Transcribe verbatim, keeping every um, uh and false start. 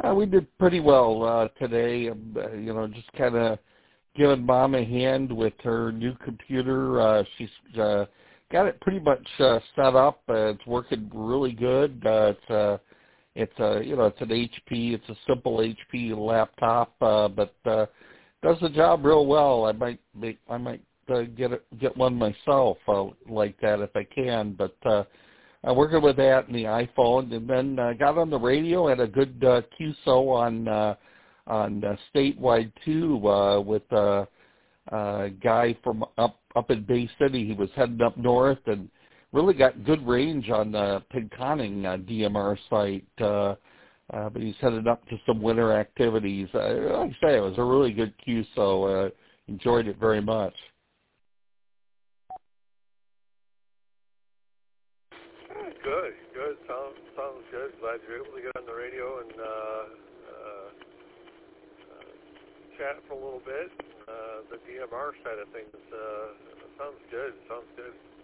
Uh, we did pretty well uh, today. Um, uh, you know, just kind of giving Mom a hand with her new computer. Uh, she's uh, got it pretty much uh, set up. Uh, it's working really good. Uh, it's uh, it's a you know it's an H P. It's a simple H P laptop, uh, but uh, does the job real well. I might make I might uh, get it, get one myself uh, like that if I can. But uh, I'm working with that and the iPhone, and then uh, got on the radio, had a good uh, Q S O on uh, on uh, statewide too uh, with uh, a guy from up up in Bay City. He was heading up north and really got good range on the Pinconning uh, D M R site. Uh, uh, but he's headed up to some winter activities. Uh, like I say, it was a really good Q S O. Uh, enjoyed it very much. Good, good. Sounds sounds good. Glad you're able to get on the radio and uh, uh, uh, chat for a little bit. Uh, the D M R side of things uh, sounds good. Sounds good.